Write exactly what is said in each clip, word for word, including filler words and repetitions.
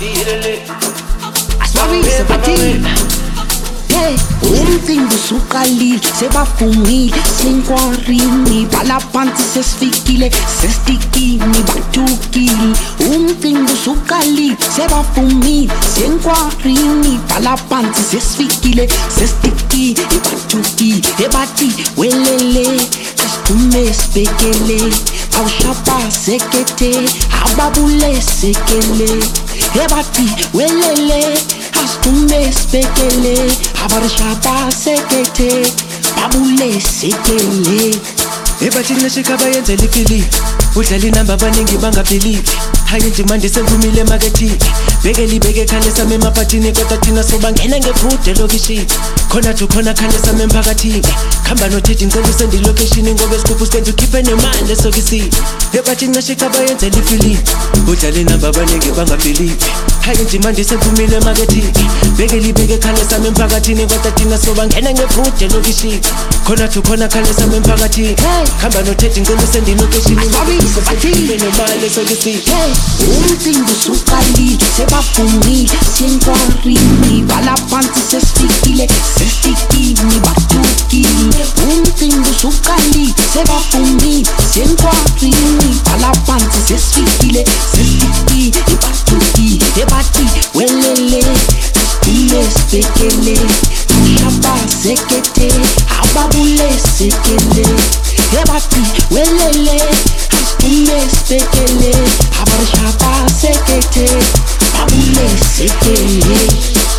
Asibabise bathini. Hey, umcimbi usuqalile sebafungile senkwarini bhala phansi sesifikile sesitikini bathukile. Umcimbi usuqalile sebafungile senkwarini bhala phansi sesifikile sesitikini bathukile. Ebathi welele asiphume sibhekele awushapa sekete ababule sekele. Ebathi welele asiphume sibhekele abarishapa sekete babule sekele. Ebathi nashika bayenzela ifili udlala inamba abaningi bangabhelivi. Hayi nje manje sengumile emakethini bekeli beke khane sami emaphathini kodwa thina sobangena ngebhude lokishini khona thu khona khane sami emphakathini khamba nothethi ngicela usende location ngoba esikuphu senze ukhiphe nemali esokisini. Ebathi nashika bayenzela ifili udlala inamba abaningi bangabhelivi. Hayi nje manje sengumile emakethini bekeli beke khane sami emphakathini kodwa thina sobangena ngebhude lokishini khona thu khona khane sami emphakathini khamba nothethi ngicela usende location Asibabise bathini. nemali esokisini. Umcimbi usuqalile sebafungile senkwarini bhala phansi sesifikile sesitikini bathukile. Umcimbi usuqalile sebafungile senkwarini bhala phansi sesifikile sesitikini bathukile. Ebathi welele asiphume sibhekele awushapa sekete ababule sekele. Ebathi welele asiphume sibhekele abarishapa sekete babule sekele.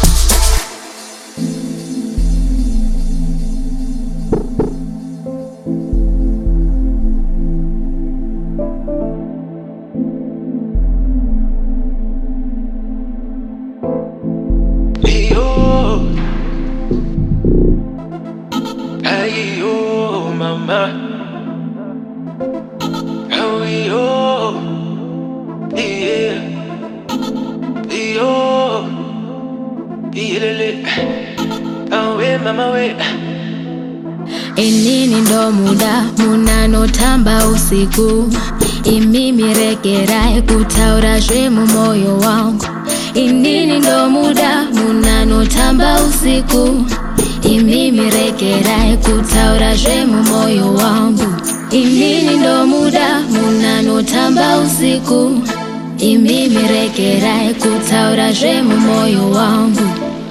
Yo, hey yo, mama, oh yo, yeah, yo, yeah, oh we mama we. Inini ndo muda munanotamba usiku imimi rekerai kutaura zvemu moyo wangu. Inini ndo muda munanotamba usiku imimi rekerai kutaura zvemu moyo wangu. Inini ndo muda munanotamba usiku imimi rekerai kutaura zvemu moyo wangu.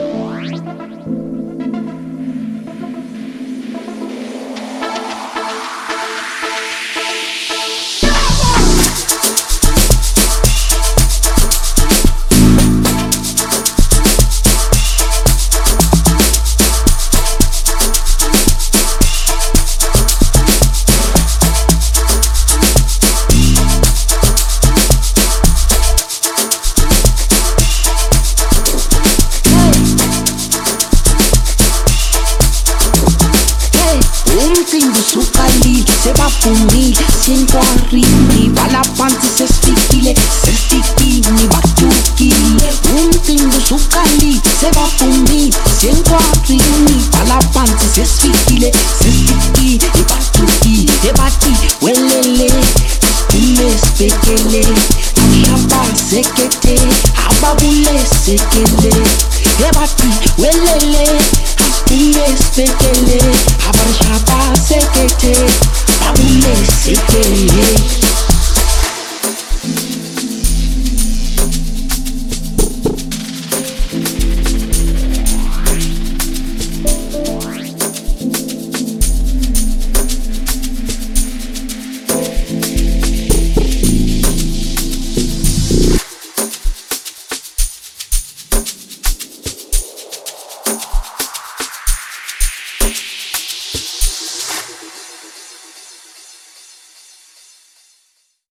Umcimbi usuqalile sebafungile senkwarini bhala phansi sesifikile sesitikini bathukile. Umcimbi usuqalile sebafungile senkwarini bhala phansi sesifikile sesitikini bathukile. Ebathi welele asiphume sibhekele awushapa sekete ababule sekele. Ebathi welele asiphume sibhekele abarishapa